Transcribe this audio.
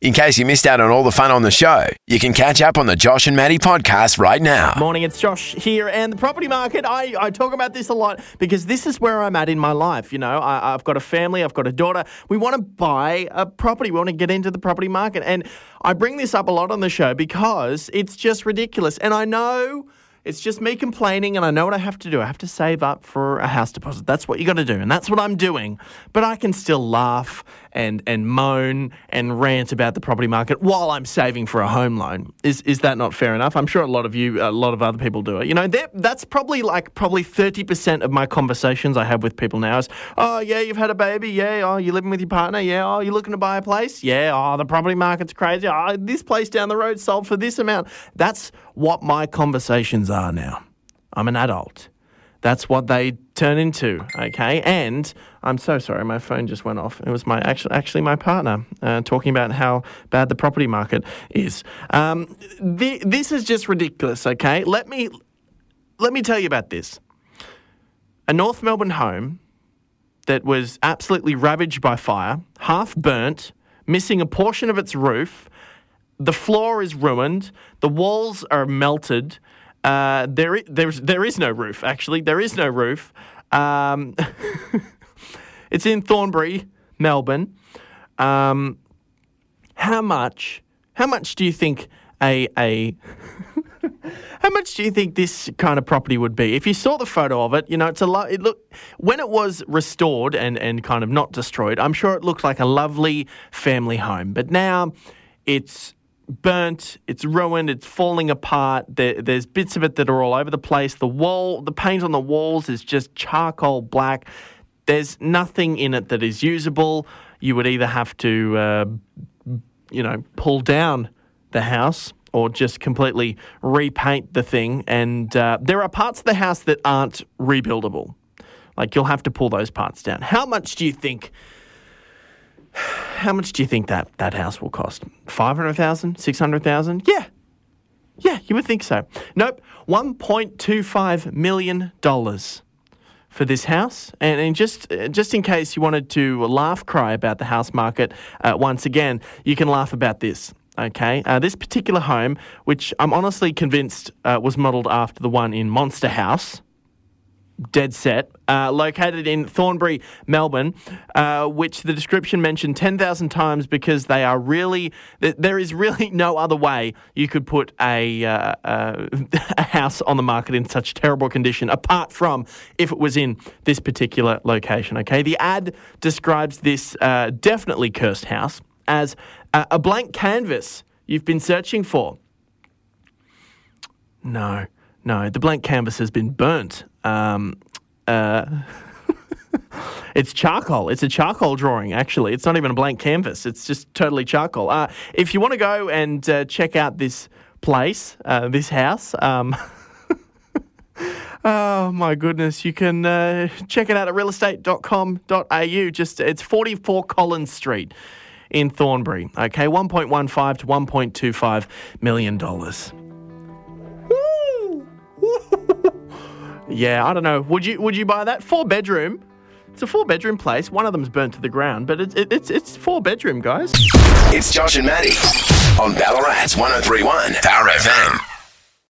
In case you missed out on all the fun on the show, you can catch up on the Josh and Maddie podcast right now. Morning, it's Josh here. And the property market, I talk about this a lot because this is where I'm at in my life. You know, I've got a family, I've got a daughter. We want to buy a property. We want to get into the property market. And I bring this up a lot on the show because it's just ridiculous. And I know it's just me complaining, and I know what I have to do. I have to save up for a house deposit. That's what you got to do, and that's what I'm doing. But I can still laugh and moan and rant about the property market while I'm saving for a home loan. Is that not fair enough? I'm sure a lot of other people do it. You know, that's probably 30% of my conversations I have with people now is, oh, yeah, you've had a baby. Yeah, oh, you're living with your partner. Yeah, oh, you're looking to buy a place. Yeah, oh, the property market's crazy. Oh, this place down the road sold for this amount. That's what my conversations are now. I'm an adult. That's what they turn into, okay? And I'm so sorry, my phone just went off. It was actually my partner talking about how bad the property market is. This is just ridiculous, okay? Let me tell you about this. A North Melbourne home that was absolutely ravaged by fire, half burnt, missing a portion of its roof. The floor is ruined. The walls are melted. There is no roof, actually. There is no roof. It's in Thornbury, Melbourne. How much do you think how much do you think this kind of property would be? If you saw the photo of it, you know, when it was restored and kind of not destroyed, I'm sure it looked like a lovely family home. But now it's burnt, it's ruined, it's falling apart. There's bits of it that are all over the place. The paint on the walls is just charcoal black. There's nothing in it that is usable. You would either have to, pull down the house or just completely repaint the thing. And there are parts of the house that aren't rebuildable. Like, you'll have to pull those parts down. How much do you think that house will cost? 500,000? 600,000? Yeah, you would think so. Nope, $1.25 million for this house. And just in case you wanted to laugh cry about the house market once again, you can laugh about this. Okay, this particular home, which I'm honestly convinced was modelled after the one in Monster House, dead set, located in Thornbury, Melbourne, which the description mentioned 10,000 times because there is really no other way you could put a house on the market in such terrible condition apart from if it was in this particular location. Okay, the ad describes this definitely cursed house as a blank canvas you've been searching for. No, the blank canvas has been burnt. It's charcoal. It's a charcoal drawing, actually. It's not even a blank canvas. It's just totally charcoal. If you want to go and check out this place, this house, oh my goodness, you can check it out at realestate.com.au. It's 44 Collins Street in Thornbury. Okay, $1.15 to $1.25 million. Yeah, I don't know. Would you buy that? 4-bedroom. It's a 4-bedroom place. One of them's burnt to the ground, but it's 4-bedroom, guys. It's Josh and Maddie on Ballarat's 103.1 Power FM.